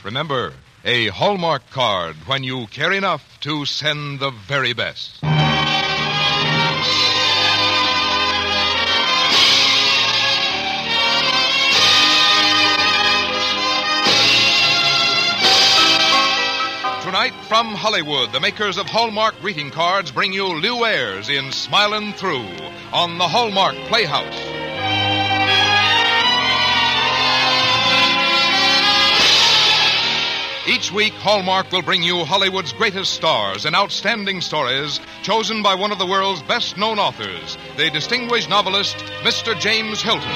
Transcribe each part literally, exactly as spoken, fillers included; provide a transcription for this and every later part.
Remember, a Hallmark card when you care enough to send the very best. Tonight, from Hollywood, the makers of Hallmark greeting cards bring you Lew Ayres in Smilin' Through on the Hallmark Playhouse. Each week, Hallmark will bring you Hollywood's greatest stars and outstanding stories chosen by one of the world's best-known authors, the distinguished novelist, Mister James Hilton.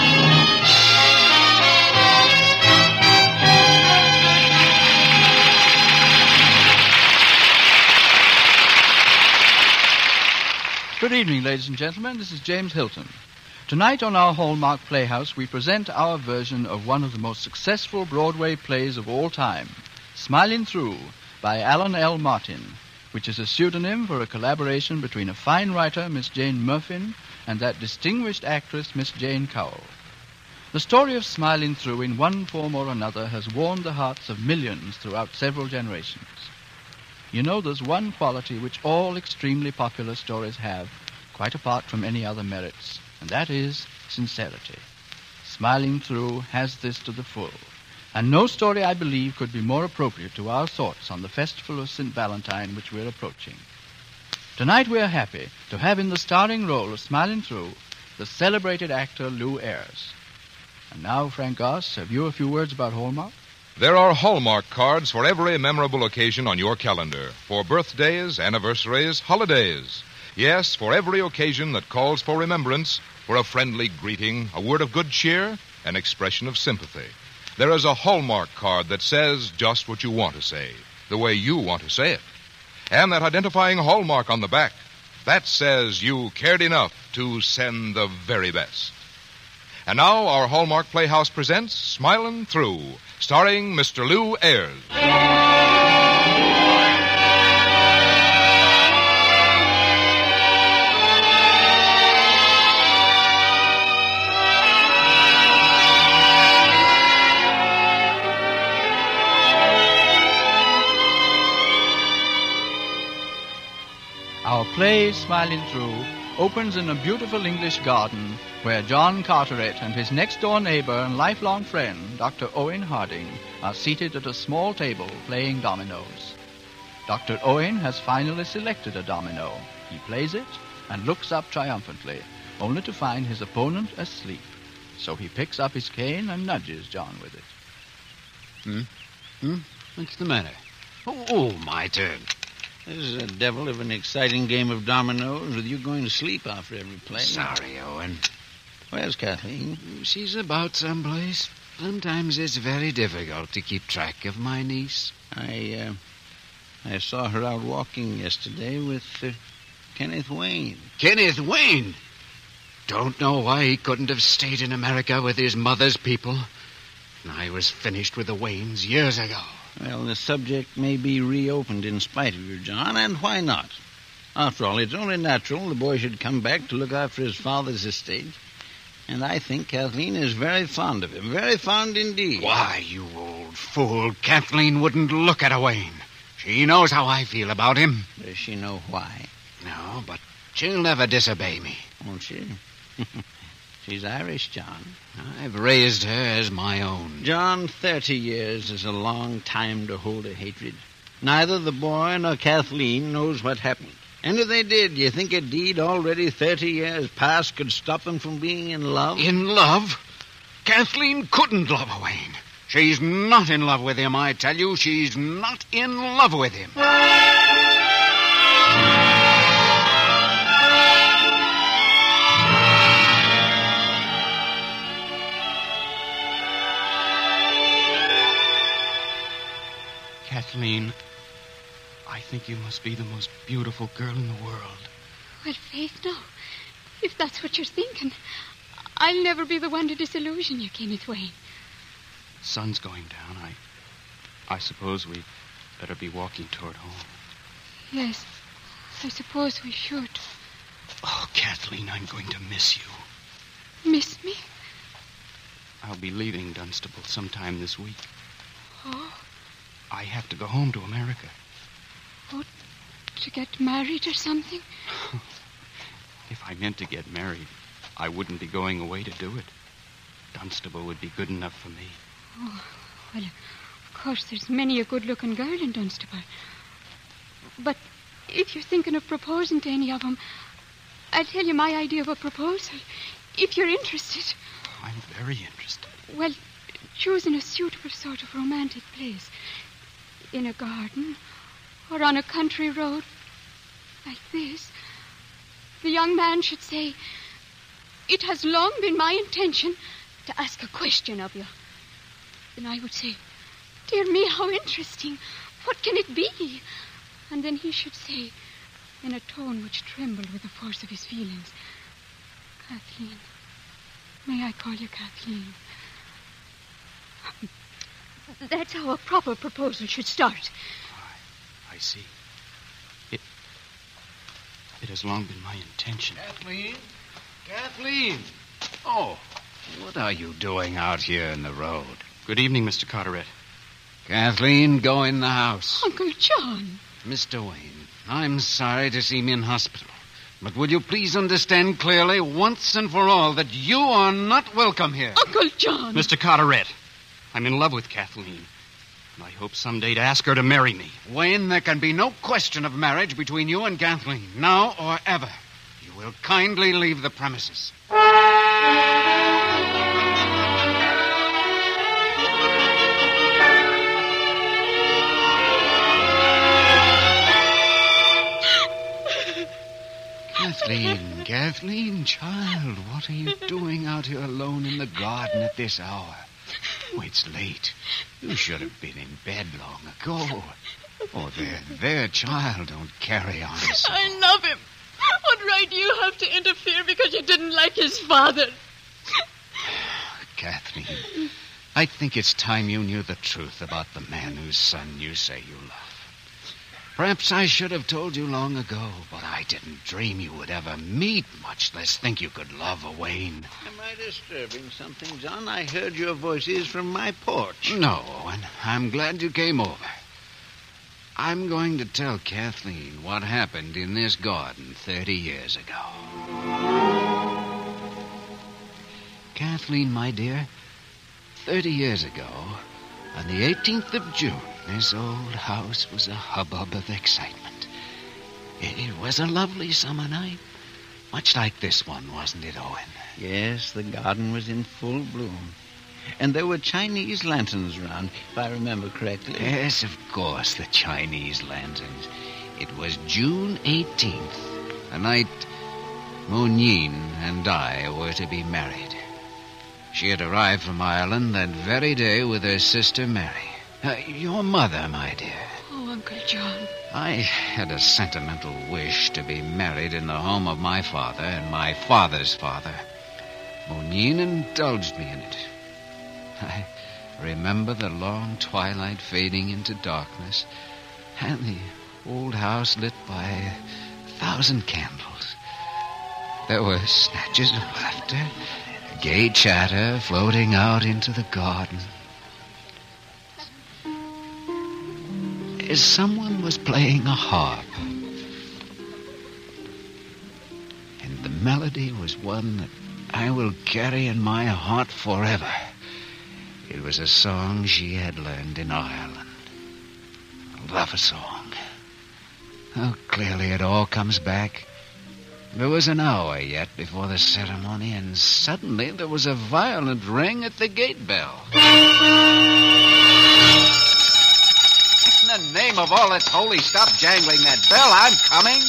Good evening, ladies and gentlemen. This is James Hilton. Tonight on our Hallmark Playhouse, we present our version of one of the most successful Broadway plays of all time, Smilin' Through, by Alan L. Martin, which is a pseudonym for a collaboration between a fine writer, Miss Jane Murfin, and that distinguished actress, Miss Jane Cowell. The story of Smilin' Through in one form or another has warmed the hearts of millions throughout several generations. You know, there's one quality which all extremely popular stories have, quite apart from any other merits, and that is sincerity. Smilin' Through has this to the full, and no story, I believe, could be more appropriate to our thoughts on the festival of Saint Valentine which we're approaching. Tonight we are happy to have in the starring role of Smilin' Through the celebrated actor Lew Ayres. And now, Frank Goss, have you a few words about Hallmark? There are Hallmark cards for every memorable occasion on your calendar, for birthdays, anniversaries, holidays. Yes, for every occasion that calls for remembrance, for a friendly greeting, a word of good cheer, an expression of sympathy. There is a Hallmark card that says just what you want to say, the way you want to say it. And that identifying Hallmark on the back, that says you cared enough to send the very best. And now our Hallmark Playhouse presents Smilin' Through, starring Mister Lew Ayres. Our play, Smilin' Through, opens in a beautiful English garden where John Carteret and his next-door neighbor and lifelong friend, Doctor Owen Harding, are seated at a small table playing dominoes. Doctor Owen has finally selected a domino. He plays it and looks up triumphantly, only to find his opponent asleep. So he picks up his cane and nudges John with it. Hmm? Hmm? What's the matter? Oh, oh, my turn. This is a devil of an exciting game of dominoes with you going to sleep after every play. Sorry, Owen. Where's Kathleen? She's about someplace. Sometimes it's very difficult to keep track of my niece. I, uh, I saw her out walking yesterday with uh, Kenneth Wayne. Kenneth Wayne? Don't know why he couldn't have stayed in America with his mother's people. I was finished with the Waynes years ago. Well, the subject may be reopened in spite of you, John, and why not? After all, it's only natural the boy should come back to look after his father's estate. And I think Kathleen is very fond of him, very fond indeed. Why, you old fool, Kathleen wouldn't look at a Wayne. She knows how I feel about him. Does she know why? No, but she'll never disobey me. Won't she? She's Irish, John. I've raised her as my own. John, thirty years is a long time to hold a hatred. Neither the boy nor Kathleen knows what happened. And if they did, you think a deed already thirty years past could stop them from being in love? In love? Kathleen couldn't love a Wayne. She's not in love with him, I tell you. She's not in love with him. Kathleen, I think you must be the most beautiful girl in the world. Well, Faith, no. If that's what you're thinking, I'll never be the one to disillusion you, Kenneth Wayne. The sun's going down. I, I suppose we'd better be walking toward home. Yes, I suppose we should. Oh, Kathleen, I'm going to miss you. Miss me? I'll be leaving Dunstable sometime this week. Oh. I have to go home to America. Oh, to get married or something? If I meant to get married, I wouldn't be going away to do it. Dunstable would be good enough for me. Oh, well, of course, there's many a good-looking girl in Dunstable. But if you're thinking of proposing to any of them, I'll tell you my idea of a proposal, if you're interested. I'm very interested. Well, choosing a suitable sort of romantic place, in a garden or on a country road like this, the young man should say, "It has long been my intention to ask a question of you." Then I would say, "Dear me, how interesting. What can it be?" And then he should say, in a tone which trembled with the force of his feelings, "Kathleen, may I call you Kathleen?" That's how a proper proposal should start. I, I see. It, it has long been my intention. Kathleen? Kathleen! Oh, what are you doing out here in the road? Good evening, Mister Carteret. Kathleen, go in the house. Uncle John. Mister Wayne, I'm sorry to see me in hospital. But will you please understand clearly, once and for all, that you are not welcome here? Uncle John. Mister Carteret, I'm in love with Kathleen. And I hope someday to ask her to marry me. Wayne, there can be no question of marriage between you and Kathleen, now or ever. You will kindly leave the premises. Kathleen, Kathleen, child, what are you doing out here alone in the garden at this hour? Oh, it's late. You should have been in bed long ago. Oh, there, there, child, don't carry on so. I love him. What right do you have to interfere because you didn't like his father? Kathleen, I think it's time you knew the truth about the man whose son you say you love. Perhaps I should have told you long ago, but I didn't dream you would ever meet, much less think you could love a Wayne. Am I disturbing something, John? I heard your voices from my porch. No, Owen. I'm glad you came over. I'm going to tell Kathleen what happened in this garden thirty years ago. Kathleen, my dear, thirty years ago, on the eighteenth of June, this old house was a hubbub of excitement. It was a lovely summer night, much like this one, wasn't it, Owen? Yes, the garden was in full bloom. And there were Chinese lanterns around, if I remember correctly. Yes, of course, the Chinese lanterns. It was June eighteenth, the night Moon Yin and I were to be married. She had arrived from Ireland that very day with her sister Mary. Uh, your mother, my dear. Oh, Uncle John. I had a sentimental wish to be married in the home of my father and my father's father. Moon Yin indulged me in it. I remember the long twilight fading into darkness and the old house lit by a thousand candles. There were snatches of laughter, gay chatter floating out into the garden. As someone was playing a harp. And the melody was one that I will carry in my heart forever. It was a song she had learned in Ireland. A love song. Oh, clearly it all comes back. There was an hour yet before the ceremony, and suddenly there was a violent ring at the gate bell. In the name of all that's holy, stop jangling that bell. I'm coming.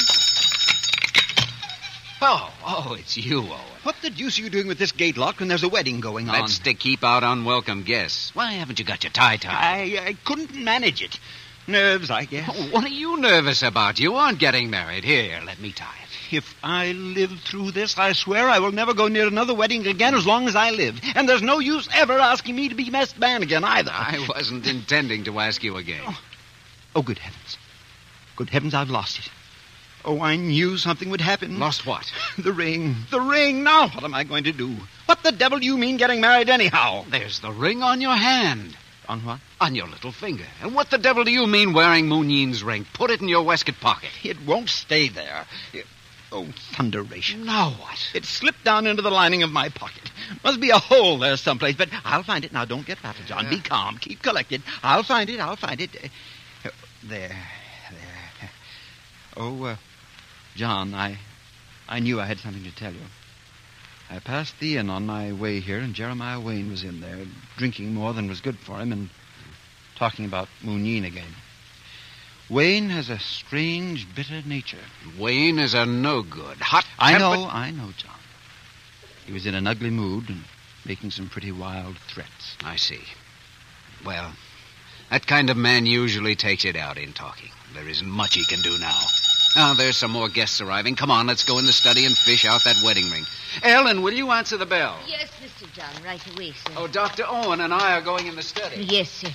Oh, oh, it's you, Owen. What the deuce are you doing with this gate locked when there's a wedding going on? That's to keep out unwelcome guests. Why haven't you got your tie tied? I, I couldn't manage it. Nerves, I guess. Oh, what are you nervous about? You aren't getting married. Here, let me tie it. If I live through this, I swear I will never go near another wedding again as long as I live. And there's no use ever asking me to be best man again either. I wasn't intending to ask you again. Oh, oh good heavens. Good heavens, I've lost it. Oh, I knew something would happen. Lost what? The ring. The ring. Now, what am I going to do? What the devil do you mean getting married anyhow? There's the ring on your hand. On what? On your little finger. And what the devil do you mean wearing Mooneen's ring? Put it in your waistcoat pocket. It won't stay there. It... Oh, thunderation. Now what? It slipped down into the lining of my pocket. Must be a hole there someplace, but I'll find it. Now, don't get rattled, John. Be calm. Keep collected. I'll find it. I'll find it. Uh, there. There. Oh, uh, John, I... I knew I had something to tell you. I passed the inn on my way here, and Jeremiah Wayne was in there, drinking more than was good for him and talking about Mooneen again. Wayne has a strange, bitter nature. Wayne is a no-good, hot I know, I know, John. He was in an ugly mood and making some pretty wild threats. I see. Well, that kind of man usually takes it out in talking. There isn't much he can do now. Now, there's some more guests arriving. Come on, let's go in the study and fish out that wedding ring. Ellen, will you answer the bell? Yes, Mister John, right away, sir. Oh, Doctor Owen and I are going in the study. Yes, sir.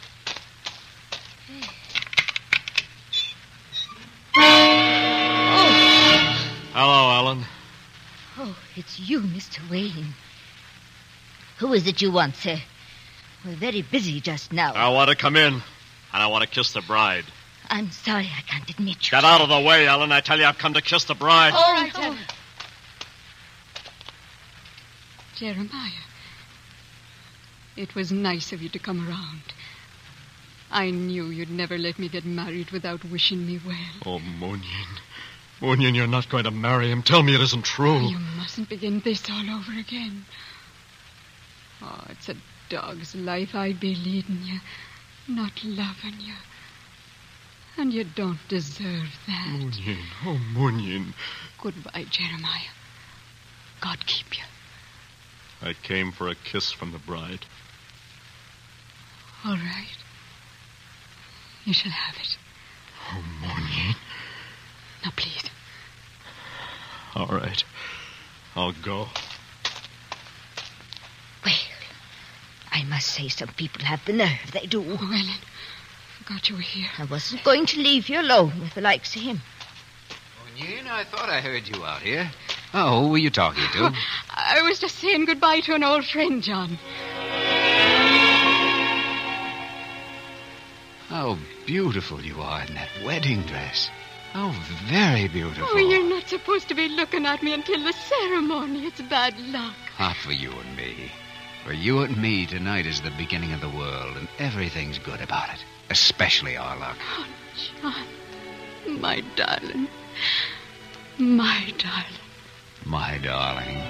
Hello, Ellen. Oh, it's you, Mister Wayne. Who is it you want, sir? We're very busy just now. I want to come in, and I want to kiss the bride. I'm sorry I can't admit you. Get out of the way, Ellen. I tell you, I've come to kiss the bride. All right, Ellen. Jeremiah, it was nice of you to come around. I knew you'd never let me get married without wishing me well. Oh, Moonyin. Moonyin, you're not going to marry him. Tell me it isn't true. You mustn't begin this all over again. Oh, it's a dog's life I'd be leading you, not loving you. And you don't deserve that. Moonyin, oh, Moonyin. Goodbye, Jeremiah. God keep you. I came for a kiss from the bride. All right. You shall have it. Oh, Moonyin. Now, please. All right. I'll go. Well, I must say some people have the nerve. They do. Oh, Ellen, forgot you were here. I wasn't going to leave you alone with the likes of him. Moonyin, I thought I heard you out here. Oh, who were you talking to? Oh, I was just saying goodbye to an old friend, John. How beautiful you are in that wedding dress. Oh, very beautiful. Oh, you're not supposed to be looking at me until the ceremony. It's bad luck. Not for you and me. For you and me, tonight is the beginning of the world, and everything's good about it. Especially our luck. Oh, John. My darling. My darling. My darling.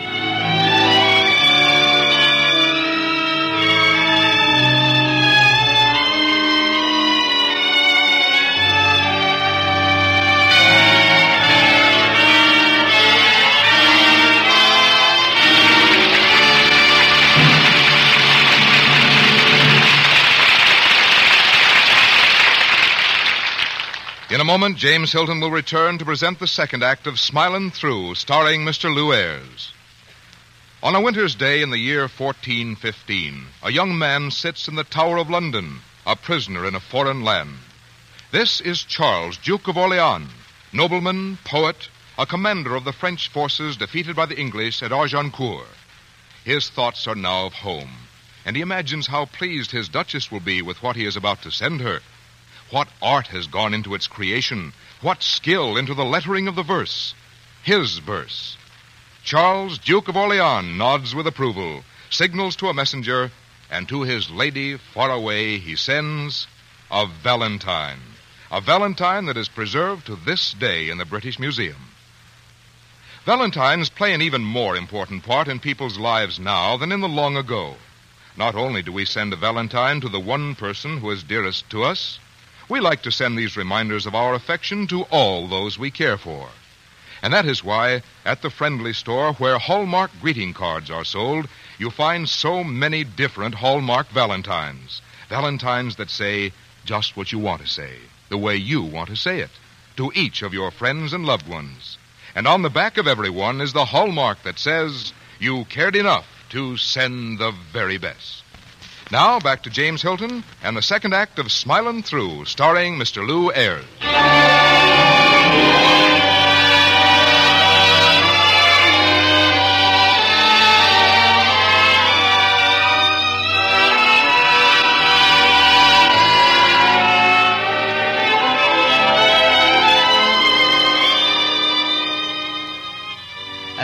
In a moment, James Hilton will return to present the second act of Smilin' Through, starring Mister Lew Ayres. On a winter's day in the year fourteen fifteen, a young man sits in the Tower of London, a prisoner in a foreign land. This is Charles, Duke of Orleans, nobleman, poet, a commander of the French forces defeated by the English at Agincourt. His thoughts are now of home, and he imagines how pleased his Duchess will be with what he is about to send her. What art has gone into its creation, what skill into the lettering of the verse. His verse. Charles, Duke of Orleans, nods with approval, signals to a messenger, and to his lady far away he sends a valentine. A valentine that is preserved to this day in the British Museum. Valentines play an even more important part in people's lives now than in the long ago. Not only do we send a valentine to the one person who is dearest to us, we like to send these reminders of our affection to all those we care for. And that is why, at the Friendly Store, where Hallmark greeting cards are sold, you find so many different Hallmark valentines. Valentines that say just what you want to say, the way you want to say it, to each of your friends and loved ones. And on the back of every one is the hallmark that says you cared enough to send the very best. Now, back to James Hilton and the second act of Smilin' Through, starring Mister Lew Ayres.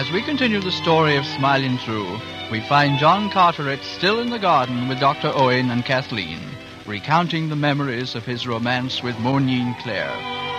As we continue the story of Smiling Through, we find John Carteret still in the garden with Doctor Owen and Kathleen, recounting the memories of his romance with Monine Claire.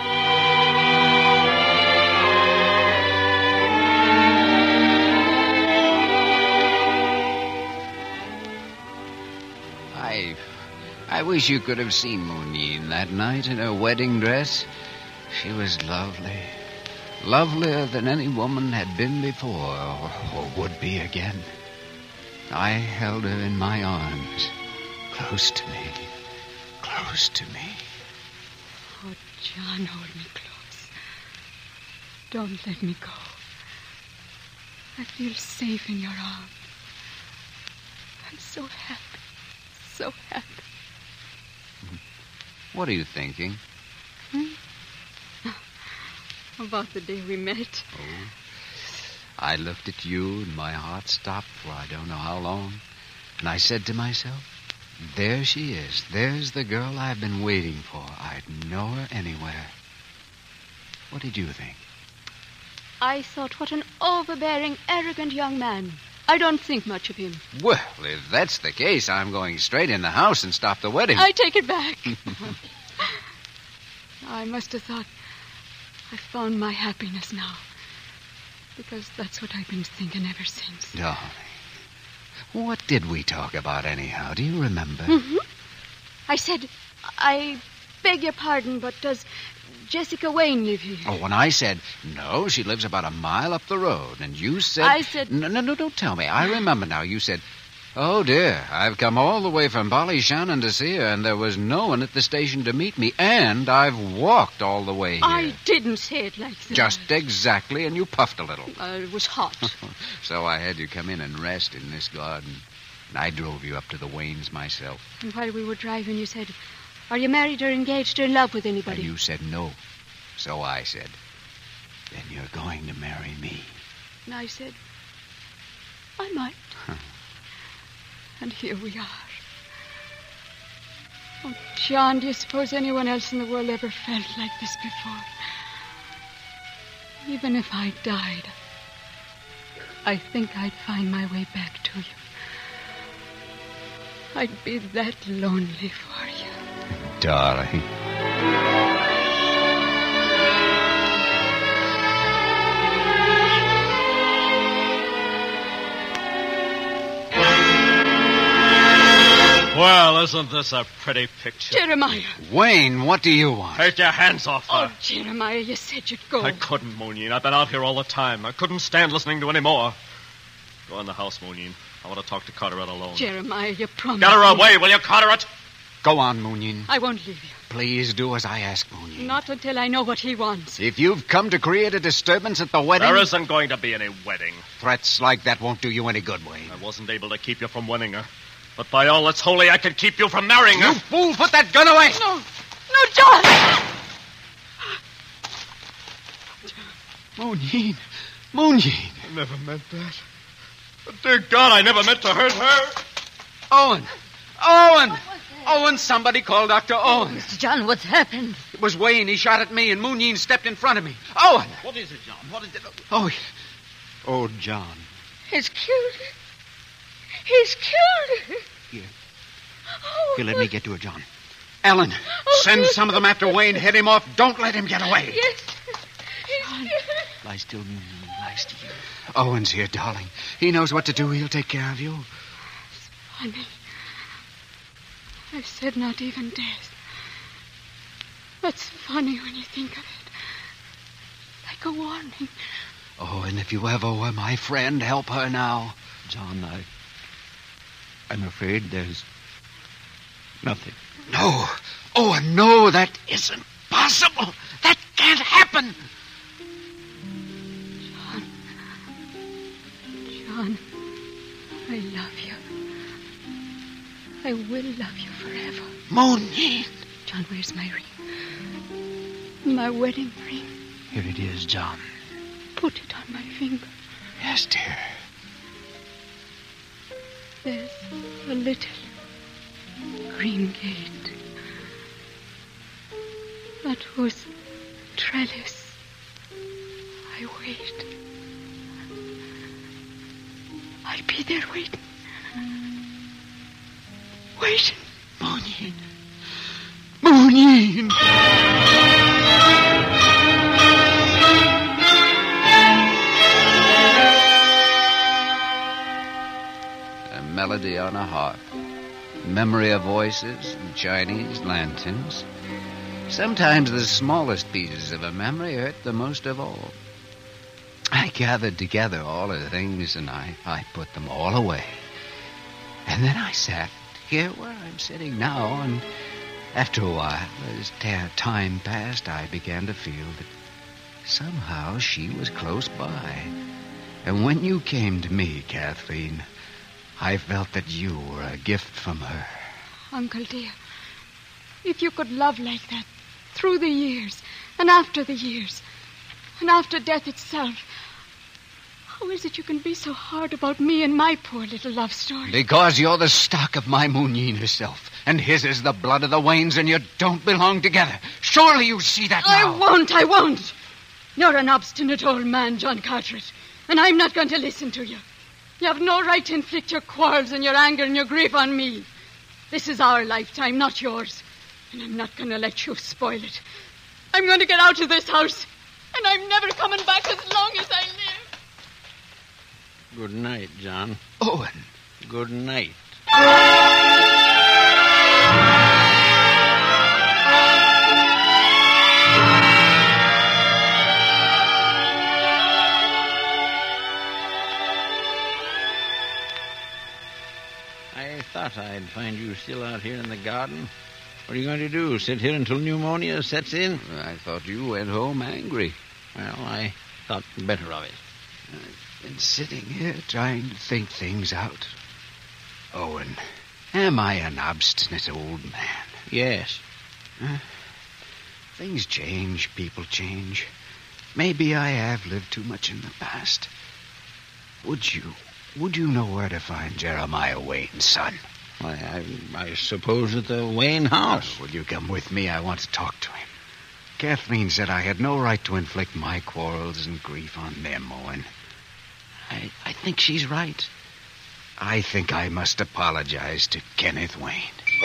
I, I wish you could have seen Monine that night in her wedding dress. She was lovely. Lovelier than any woman had been before, or, or would be again. I held her in my arms, close to me, close to me. Oh, John, hold me close. Don't let me go. I feel safe in your arms. I'm so happy, so happy. What are you thinking? Hmm? About the day we met. Oh. I looked at you and my heart stopped for I don't know how long. And I said to myself, there she is. There's the girl I've been waiting for. I'd know her anywhere. What did you think? I thought, what an overbearing, arrogant young man. I don't think much of him. Well, if that's the case, I'm going straight in the house and stop the wedding. I take it back. I must have thought I found my happiness now. Because that's what I've been thinking ever since. Darling, what did we talk about anyhow? Do you remember? Mm-hmm. I said, I beg your pardon, but does Jessica Wayne live here? Oh, when I said, no, she lives about a mile up the road. And you said... I said... No, no, no, don't tell me. I remember now. You said, oh, dear, I've come all the way from Ballyshannon to see her, and there was no one at the station to meet me, and I've walked all the way here. I didn't say it like that. Just exactly, and you puffed a little. Uh, it was hot. So I had you come in and rest in this garden. And I drove you up to the Waynes myself. And while we were driving, you said, are you married or engaged or in love with anybody? And you said no. So I said, then you're going to marry me. And I said, I might. Huh. And here we are. Oh, John, do you suppose anyone else in the world ever felt like this before? Even if I died, I think I'd find my way back to you. I'd be that lonely for you. Darling. Well, isn't this a pretty picture? Jeremiah. Wayne, what do you want? Take your hands off her. Oh, Jeremiah, you said you'd go. I couldn't, Monine. I've been out here all the time. I couldn't stand listening to any more. Go in the house, Monine. I want to talk to Carteret alone. Jeremiah, you promised. Get her me. away, will you, Carteret? Go on, Monine. I won't leave you. Please do as I ask, Monine. Not until I know what he wants. If you've come to create a disturbance at the wedding... There isn't going to be any wedding. Threats like that won't do you any good, Wayne. I wasn't able to keep you from winning her. But by all that's holy, I can keep you from marrying her. You fool, put that gun away! No. No, John! Monine. Monine. I never meant that. But dear God, I never meant to hurt her. Owen. Owen! Owen, somebody call Doctor Owen. Mister John, what's happened? It was Wayne. He shot at me, and Monine stepped in front of me. Owen! What is it, John? What is it? Oh, oh, John. He's killed her. He's killed her. Here. Oh, Here, let me get to her, John. Ellen, Oh, send yes. some of them after Wayne. Head him off. Don't let him get away. Yes. He's killed. Lie still, Moon. Lie still. Owen's here, darling. He knows what to do. He'll take care of you. Funny. I said not even death. That's funny when you think of it. Like a warning. Oh, and if you ever were my friend, help her now. John, I... I'm afraid there's nothing. No. Oh, no, that isn't possible. That can't happen. John. John, I love you. I will love you forever. Monine. John, where's my ring? My wedding ring. Here it is, John. Put it on my finger. Yes, dear. There's a little green gate at whose trellis I wait. I'll be there waiting. Waiting. Mooneen. Mooneen! A melody on a harp. Memory of voices and Chinese lanterns. Sometimes the smallest pieces of a memory hurt the most of all. I gathered together all the things and I, I put them all away. And then I sat here where I'm sitting now, and after a while, as time passed, I began to feel that somehow she was close by. And when you came to me, Kathleen, I felt that you were a gift from her. Uncle dear, if you could love like that, through the years, and after the years, and after death itself, how is it you can be so hard about me and my poor little love story? Because you're the stock of my Mooneen herself, and his is the blood of the Waynes, and you don't belong together. Surely you see that now. I won't, I won't. You're an obstinate old man, John Carteret, and I'm not going to listen to you. You have no right to inflict your quarrels and your anger and your grief on me. This is our lifetime, not yours. And I'm not going to let you spoil it. I'm going to get out of this house, and I'm never coming back as long as I live. Good night, John. Owen. Good night. I thought I'd find you still out here in the garden. What are you going to do, sit here until pneumonia sets in? I thought you went home angry. Well, I thought better of it. I've been sitting here trying to think things out. Owen, am I an obstinate old man? Yes. Huh? Things change, people change. Maybe I have lived too much in the past. Would you, would you know where to find Jeremiah Wayne's son? Why, I, I suppose at the Wayne house. Oh, will you come with me? I want to talk to him. Kathleen said I had no right to inflict my quarrels and grief on them, Owen. I, I think she's right. I think I must apologize to Kenneth Wayne.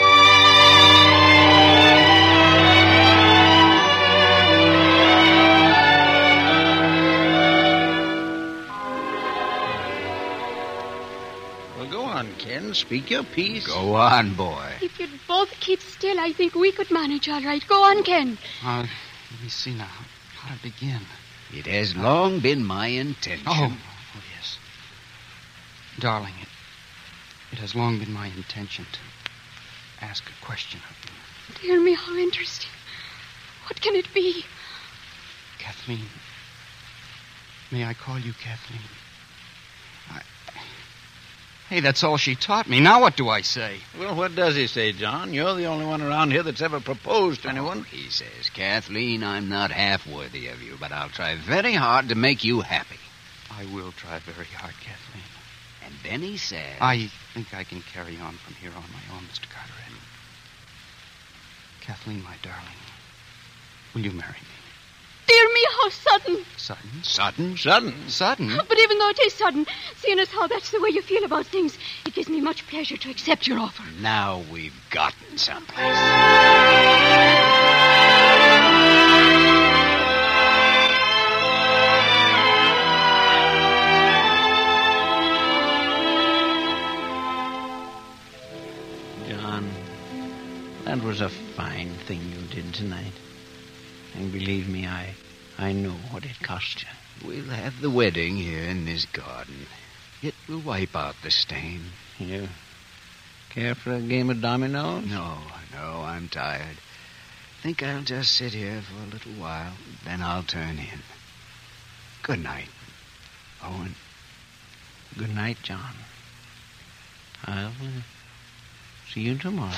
Well, go on, Ken. Speak your piece. Go on, boy. If you'd both keep still, I think we could manage all right. Go on, Ken. Uh, let me see now. How to begin? It has long been my intention. Oh, oh yes. Darling, it, it has long been my intention to ask a question of you. Dear me, how interesting. What can it be? Kathleen. May I call you Kathleen? I... Hey, that's all she taught me. Now what do I say? Well, what does he say, John? You're the only one around here that's ever proposed to anyone. Oh, he says, Kathleen, I'm not half worthy of you, but I'll try very hard to make you happy. I will try very hard, Kathleen. And then he says... I think I can carry on from here on my own, Mister Carteret. Kathleen, my darling, will you marry me? Dear me, how sudden. Sudden? Sudden? Sudden? Sudden? But even though it is sudden, seeing as how that's the way you feel about things, it gives me much pleasure to accept your offer. Now we've gotten someplace. John, that was a fine thing you did tonight. And believe me, I I know what it cost you. We'll have the wedding here in this garden. It will wipe out the stain. You care for a game of dominoes? No, no, I'm tired. Think I'll just sit here for a little while, then I'll turn in. Good night, Owen. Good night, John. I'll uh, see you tomorrow.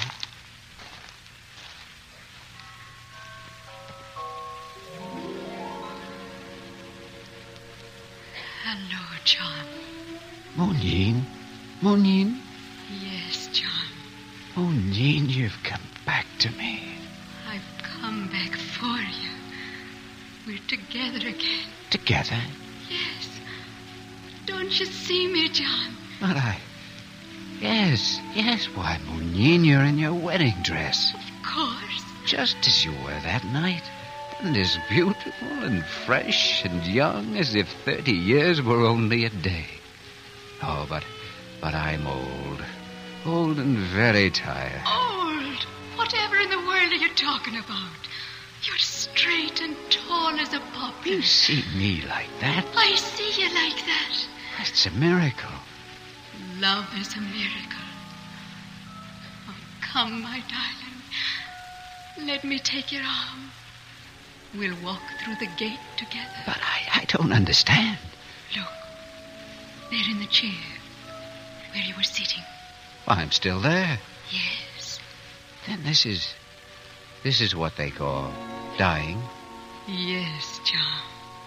Hello, John. Mooneen? Mooneen? Yes, John. Mooneen, you've come back to me. I've come back for you. We're together again. Together? Yes. Don't you see me, John? But I... Yes, yes, why, Munyin, you're in your wedding dress. Of course. Just as you were that night. And as beautiful and fresh and young as if thirty years were only a day. Oh, but... but I'm old. Old and very tired. Old? Whatever in the world are you talking about? You're straight and tall as a poplar. You see me like that? I see you like that. It's a miracle. Love is a miracle. Oh, come, my darling. Let me take your arm. We'll walk through the gate together. But I, I don't understand. Look, there in the chair where you were sitting. Well, I'm still there. Yes. Then this is... this is what they call dying. Yes, John.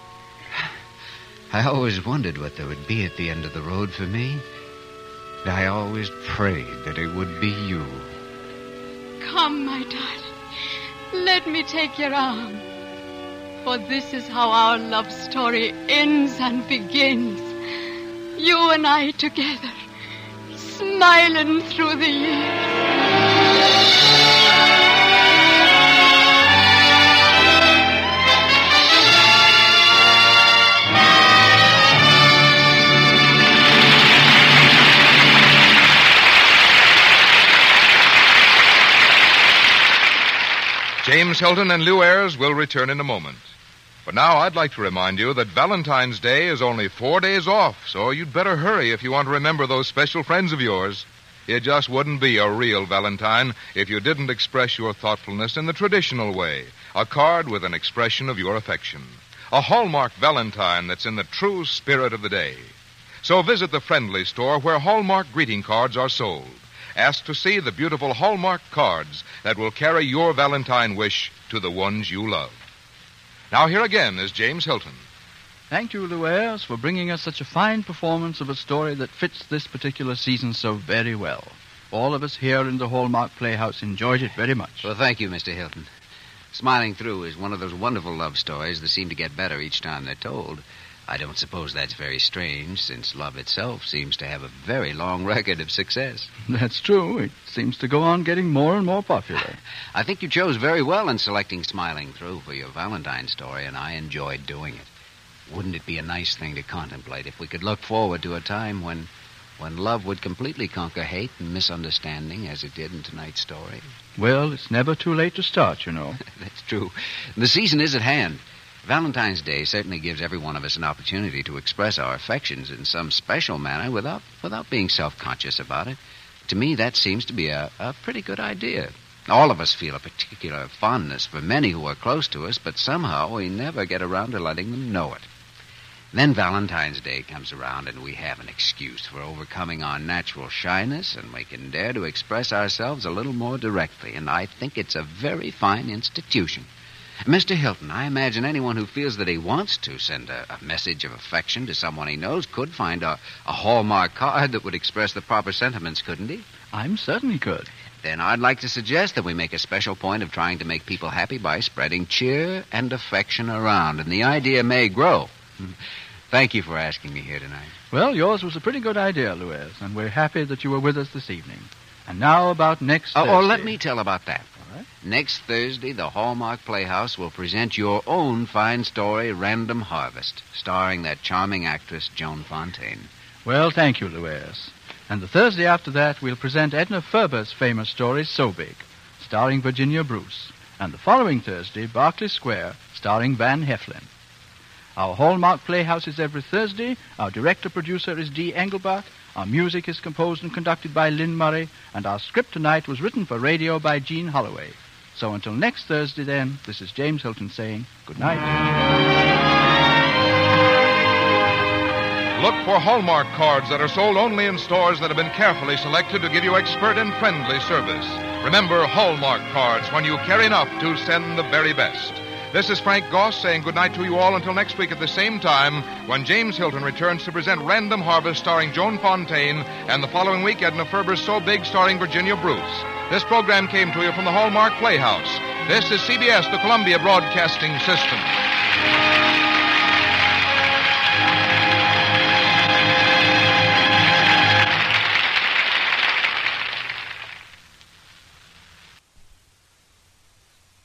I always wondered what there would be at the end of the road for me. I always prayed that it would be you. Come, my darling. Let me take your arm. For this is how our love story ends and begins. You and I together, smiling through the years. James Hilton and Lou Ayres will return in a moment. But now I'd like to remind you that Valentine's Day is only four days off, so you'd better hurry if you want to remember those special friends of yours. It just wouldn't be a real Valentine if you didn't express your thoughtfulness in the traditional way, a card with an expression of your affection. A Hallmark Valentine that's in the true spirit of the day. So visit the friendly store where Hallmark greeting cards are sold. Ask to see the beautiful Hallmark cards that will carry your Valentine wish to the ones you love. Now here again is James Hilton. Thank you, Lou Ayres, for bringing us such a fine performance of a story that fits this particular season so very well. All of us here in the Hallmark Playhouse enjoyed it very much. Well, thank you, Mister Hilton. Smiling Through is one of those wonderful love stories that seem to get better each time they're told. I don't suppose that's very strange, since love itself seems to have a very long record of success. That's true. It seems to go on getting more and more popular. I think you chose very well in selecting Smiling Through for your Valentine story, and I enjoyed doing it. Wouldn't it be a nice thing to contemplate if we could look forward to a time when, when love would completely conquer hate and misunderstanding, as it did in tonight's story? Well, it's never too late to start, you know. That's true. The season is at hand. Valentine's Day certainly gives every one of us an opportunity to express our affections in some special manner without without being self-conscious about it. To me, that seems to be a, a pretty good idea. All of us feel a particular fondness for many who are close to us, but somehow we never get around to letting them know it. Then Valentine's Day comes around, and we have an excuse for overcoming our natural shyness, and we can dare to express ourselves a little more directly, and I think it's a very fine institution. Mister Hilton, I imagine anyone who feels that he wants to send a, a message of affection to someone he knows could find a, a Hallmark card that would express the proper sentiments, couldn't he? I'm certain he could. Then I'd like to suggest that we make a special point of trying to make people happy by spreading cheer and affection around, and the idea may grow. Thank you for asking me here tonight. Well, yours was a pretty good idea, Lou Ayres, and we're happy that you were with us this evening. And now about next Thursday. Oh, oh let me tell about that. All right. Next Thursday, the Hallmark Playhouse will present your own fine story, Random Harvest, starring that charming actress, Joan Fontaine. Well, thank you, Lou Ayres. And the Thursday after that, we'll present Edna Ferber's famous story, So Big, starring Virginia Bruce. And the following Thursday, Berkeley Square, starring Van Heflin. Our Hallmark Playhouse is every Thursday. Our director-producer is Dee Engelbart. Our music is composed and conducted by Lynn Murray. And our script tonight was written for radio by Gene Holloway. So until next Thursday, then, this is James Hilton saying good night. Look for Hallmark cards that are sold only in stores that have been carefully selected to give you expert and friendly service. Remember Hallmark cards when you care enough to send the very best. This is Frank Goss saying goodnight to you all until next week at the same time when James Hilton returns to present Random Harvest starring Joan Fontaine and the following week Edna Ferber's So Big starring Virginia Bruce. This program came to you from the Hallmark Playhouse. This is C B S, the Columbia Broadcasting System.